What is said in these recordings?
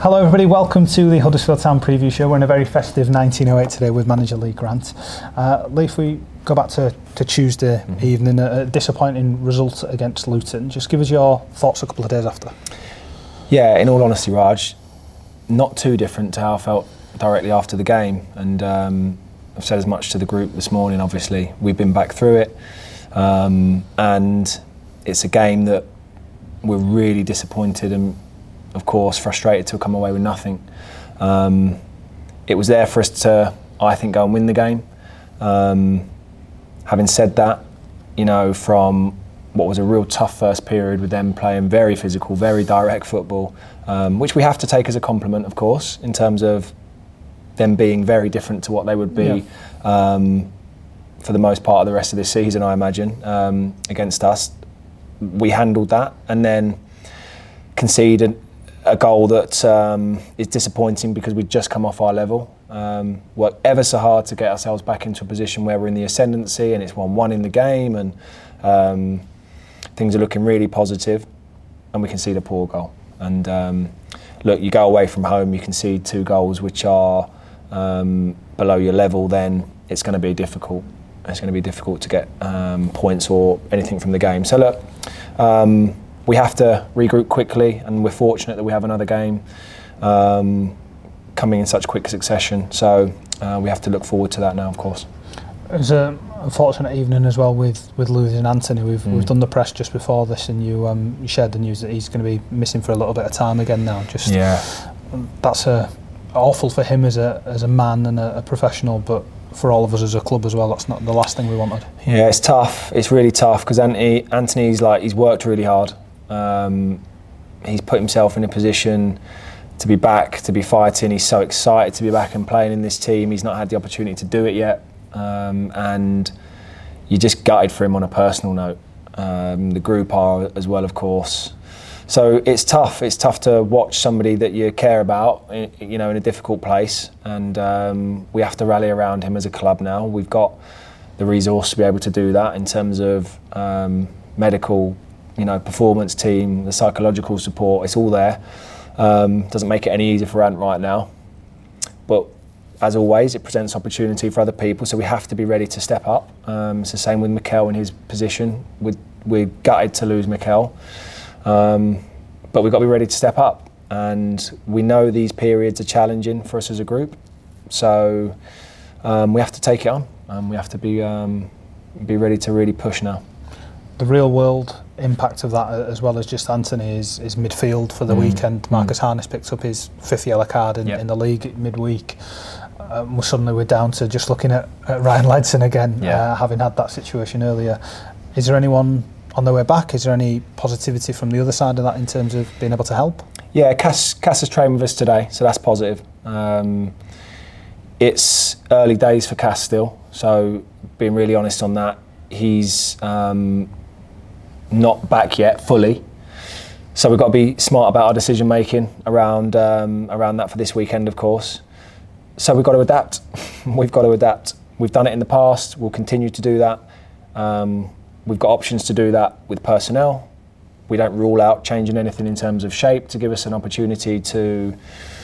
Hello everybody, welcome to the Huddersfield Town preview show. We're in a very festive 1908 today with manager Lee Grant. Lee, if we go back to Tuesday evening, a disappointing result against Luton. Just give us your thoughts a couple of days after. Yeah, in all honesty, Raj, not too different to how I felt directly after the game. And I've said as much to the group this morning, obviously. We've been back through it. And it's a game that we're really disappointed and, of course, frustrated to come away with nothing. It was there for us to, I think, go and win the game. Having said that, you know, from what was a real tough first period with them playing very physical, very direct football, which we have to take as a compliment, of course, in terms of them being very different to what they would be for the most part of the rest of this season, I imagine, against us. We handled that and then conceded a goal that is disappointing because we'd just come off our level. Worked ever so hard to get ourselves back into a position where we're in the ascendancy and it's 1-1 in the game and things are looking really positive and we concede a poor goal. And look, you go away from home, you concede 2 goals which are below your level, then it's going to be difficult. It's going to be difficult to get points or anything from the game. So look, we have to regroup quickly, and we're fortunate that we have another game coming in such quick succession. So we have to look forward to that now, of course. It was an unfortunate evening as well with losing Anthony. We've done the press just before this, and you shared the news that he's going to be missing for a little bit of time again now. That's awful for him as a man and a professional, but for all of us as a club as well, that's not the last thing we wanted. Yeah, it's tough. It's really tough because Anthony's he's worked really hard. He's put himself in a position to be back, to be fighting. He's so excited to be back and playing in this team. He's not had the opportunity to do it yet, and you're just gutted for him on a personal note. The group are as well, of course. So it's tough. It's tough to watch somebody that you care about, in a difficult place, and we have to rally around him as a club now. We've got the resource to be able to do that in terms of medical, performance team, the psychological support. It's all there. Doesn't make it any easier for Ant right now, but as always, it presents opportunity for other people. So we have to be ready to step up. It's the same with Mikel in his position. We're gutted to lose Mikel. But we've got to be ready to step up, and we know these periods are challenging for us as a group, so we have to take it on, and we have to be ready to really push now. The real world impact of that, as well as just Anthony, is midfield for the weekend. Marcus Harness picked up his 5th yellow card in the league midweek. We're down to just looking at Ryan Ledson again, having had that situation earlier. Is there anyone on their way back? Is there any positivity from the other side of that in terms of being able to help? Yeah, Cass has trained with us today, so that's positive. It's early days for Cass still, so being really honest on that, he's not back yet fully. So we've got to be smart about our decision making around that for this weekend, of course. So we've got to adapt. We've got to adapt. We've done it in the past. We'll continue to do that. We've got options to do that with personnel. We don't rule out changing anything in terms of shape to give us an opportunity to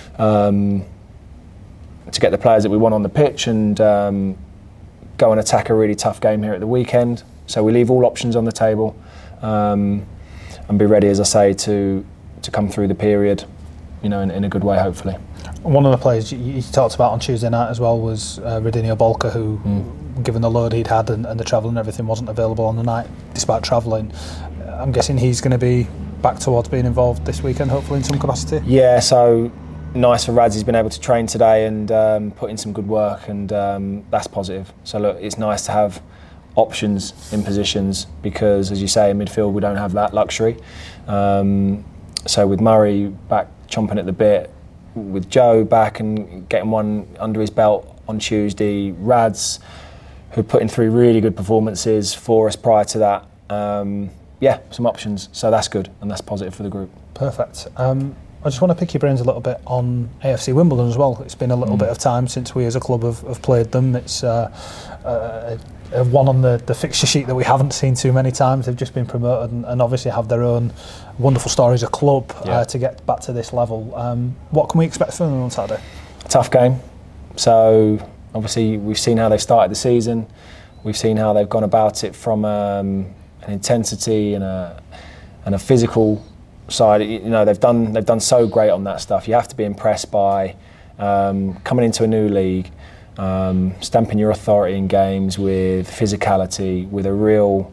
get the players that we want on the pitch and go and attack a really tough game here at the weekend. So we leave all options on the table and be ready, as I say, to come through the period, in a good way, hopefully. One of the players you talked about on Tuesday night as well was Radinho Bolka, who, given the load he'd had and the travel and everything, wasn't available on the night despite travelling. I'm guessing he's going to be back towards being involved this weekend, hopefully in some capacity. Yeah, so nice for Rads. He's been able to train today and put in some good work, and that's positive. So look, it's nice to have options in positions because, as you say, in midfield we don't have that luxury. So with Murray back chomping at the bit, with Joe back and getting one under his belt on Tuesday, Rads, who put in 3 really good performances for us prior to that, some options. So that's good and that's positive for the group. Perfect. I just want to pick your brains a little bit on AFC Wimbledon as well. It's been a little bit of time since we as a club have played them. It's a one on the fixture sheet that we haven't seen too many times. They've just been promoted and obviously have their own wonderful story as a club to get back to this level. What can we expect from them on Saturday? Tough game. So obviously we've seen how they started the season. We've seen how they've gone about it from an intensity and a physical side. You know, they've done so great on that stuff. You have to be impressed by coming into a new league, stamping your authority in games with physicality, with a real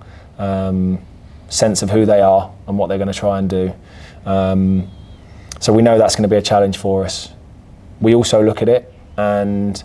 sense of who they are and what they're going to try and do. So we know that's going to be a challenge for us. We also look at it, and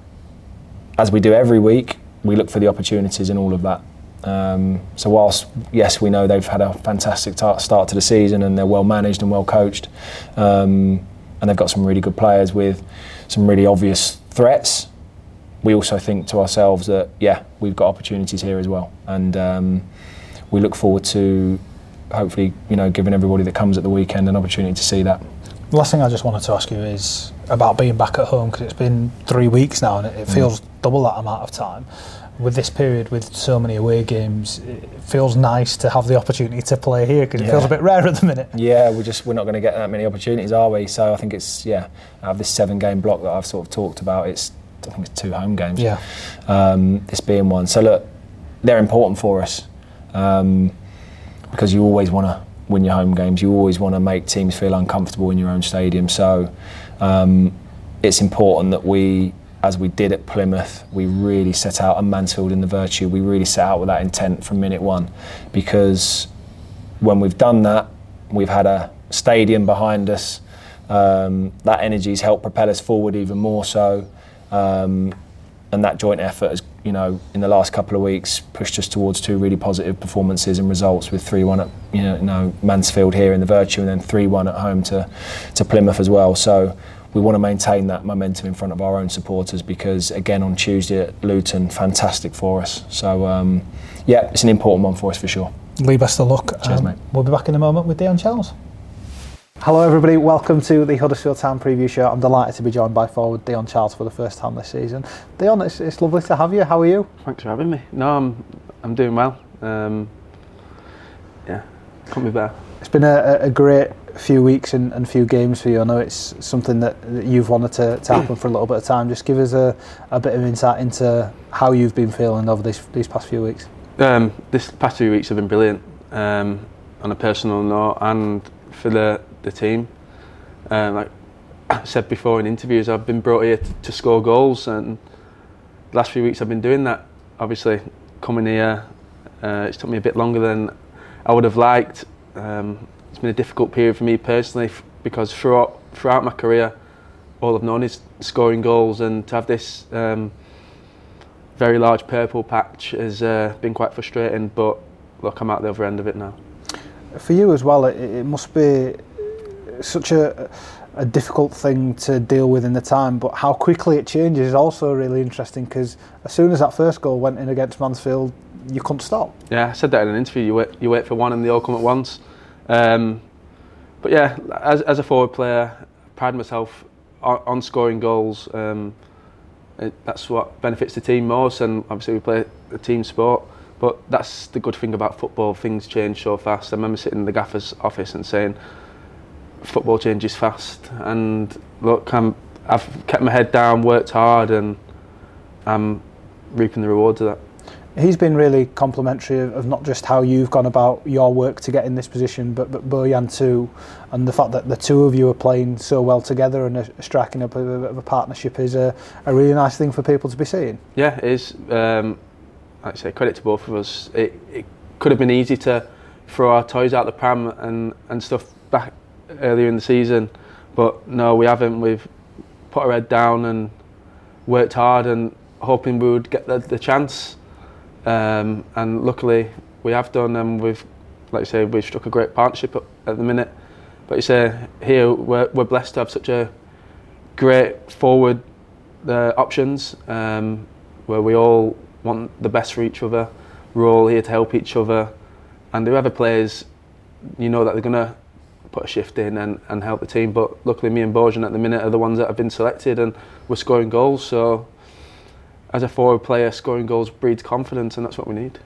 as we do every week, we look for the opportunities in all of that. So whilst, yes, we know they've had a fantastic start to the season and they're well managed and well coached, and they've got some really good players with some really obvious threats, we also think to ourselves that, we've got opportunities here as well. And we look forward to hopefully, giving everybody that comes at the weekend an opportunity to see that. The last thing I just wanted to ask you is about being back at home, because it's been 3 weeks now and it feels double that amount of time. With this period, with so many away games, it feels nice to have the opportunity to play here, because it feels a bit rare at the minute. Yeah, we're not going to get that many opportunities, are we? So I think it's, out of this 7-game block that I've sort of talked about, I think it's 2 home games. Yeah. This being one. So look, they're important for us, because you always want to win your home games. You always want to make teams feel uncomfortable in your own stadium. So it's important that we, as we did at Plymouth, we really set out, and Mansfield in the Virtue, we really set out with that intent from minute one, because when we've done that, we've had a stadium behind us. That energy's helped propel us forward even more so, and that joint effort has, in the last couple of weeks, pushed us towards 2 really positive performances and results, with 3-1 at Mansfield here in the Virtue, and then 3-1 at home to Plymouth as well. So we want to maintain that momentum in front of our own supporters, because again on Tuesday at Luton, fantastic for us. So it's an important one for us for sure. Lee, best of luck. Cheers, mate. We'll be back in a moment with Dion Charles. Hello everybody, welcome to the Huddersfield Town preview show. I'm delighted to be joined by forward Dion Charles for the first time this season. Dion, it's lovely to have you. How are you? Thanks for having me. No, I'm doing well. Can't be better. It's been a great few weeks and few games for you. I know it's something that you've wanted to happen for a little bit of time. Just give us a bit of insight into how you've been feeling over these past few weeks. This past few weeks have been brilliant, on a personal note and for the team. Like I said before in interviews, I've been brought here to score goals, and the last few weeks I've been doing that. Obviously, coming here, it's took me a bit longer than I would have liked. It's been a difficult period for me personally, because throughout my career, all I've known is scoring goals, and to have this very large purple patch has been quite frustrating. But look, I'm at the other end of it now. For you as well, it must be such a difficult thing to deal with in the time, but how quickly it changes is also really interesting, because as soon as that first goal went in against Mansfield, you couldn't stop. Yeah, I said that in an interview. You wait for one and they all come at once. But yeah, as a forward player, I pride myself on scoring goals. That's what benefits the team most, and obviously we play a team sport. But that's the good thing about football. Things change so fast. I remember sitting in the gaffer's office and saying, football changes fast. And look, I've kept my head down, worked hard, and I'm reaping the rewards of that. He's been really complimentary of not just how you've gone about your work to get in this position, but Bojan too, and the fact that the two of you are playing so well together and are striking up a bit of a partnership is a really nice thing for people to be seeing. Yeah, it is. Like I say, credit to both of us. It could have been easy to throw our toys out the pram and stuff back earlier in the season, but no, we haven't. We've put our head down and worked hard, and hoping we would get the chance. And luckily we have done, and we've struck a great partnership at the minute. But you say here we're blessed to have such a great forward options, where we all want the best for each other. We're all here to help each other, and whoever plays, that they're gonna put a shift in and help the team. But luckily me and Bojan at the minute are the ones that have been selected, and we're scoring goals. So as a forward player, scoring goals breeds confidence, and that's what we need.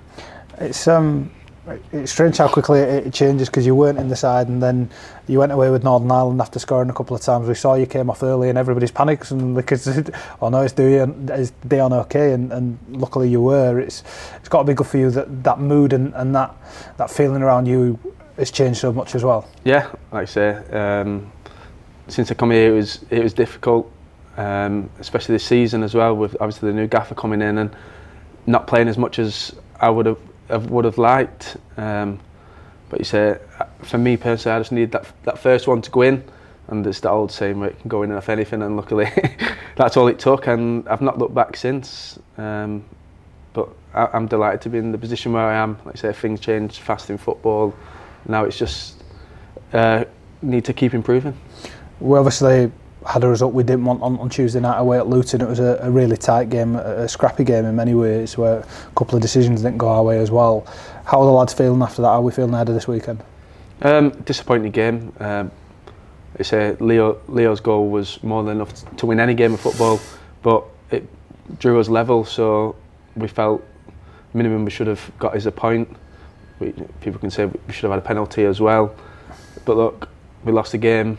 It's strange how quickly it changes, because you weren't in the side and then you went away with Northern Ireland after scoring a couple of times. We saw you came off early and everybody's panicking because, oh no, is Dion okay? And luckily you were. It's got to be good for you that mood and that feeling around you has changed so much as well. Yeah, like I say, since I come here it was difficult, especially this season as well, with obviously the new gaffer coming in and not playing as much as I would have liked, but you say, for me personally, I just need that first one to go in, and it's the old saying where it can go in off anything, and luckily that's all it took, and I've not looked back since. But I'm delighted to be in the position where I am. Like I say, things change fast in football. Now it's just need to keep improving. We obviously had a result we didn't want on Tuesday night away at Luton. It was a really tight game, a scrappy game in many ways, where a couple of decisions didn't go our way as well. How are the lads feeling after that? How are we feeling ahead of this weekend? Disappointing game. I say Leo's goal was more than enough to win any game of football, but it drew us level, so we felt minimum we should have got is a point. People can say we should have had a penalty as well, but look, we lost the game.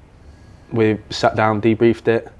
We sat down, debriefed it.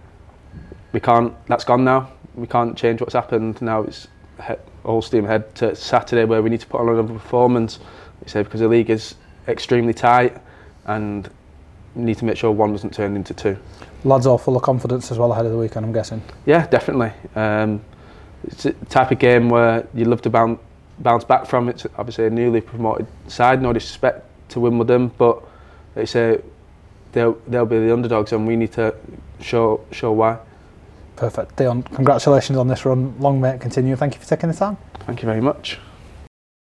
That's gone now. We can't change what's happened. Now it's all steam ahead to Saturday, where we need to put on another performance. I say, because the league is extremely tight, and we need to make sure one doesn't turn into two. Lads all full of confidence as well ahead of the weekend, I'm guessing. Yeah, definitely. It's a type of game where you love to bounce back from. It's obviously a newly promoted side. No disrespect to Wimbledon, but they say they'll be the underdogs, and we need to show why. Perfect. Dion, congratulations on this run. Long may it continue. Thank you for taking the time. Thank you very much.